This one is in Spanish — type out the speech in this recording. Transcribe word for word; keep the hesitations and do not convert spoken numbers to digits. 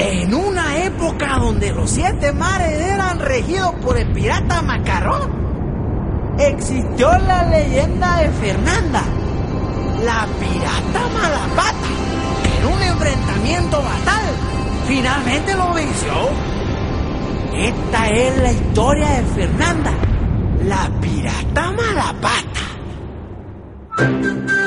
En una época donde los siete mares eran regidos por el pirata Macarrón, existió la leyenda de Fernanda, la pirata Malapata, que en un enfrentamiento fatal finalmente lo venció. Esta es la historia de Fernanda, la pirata Malapata.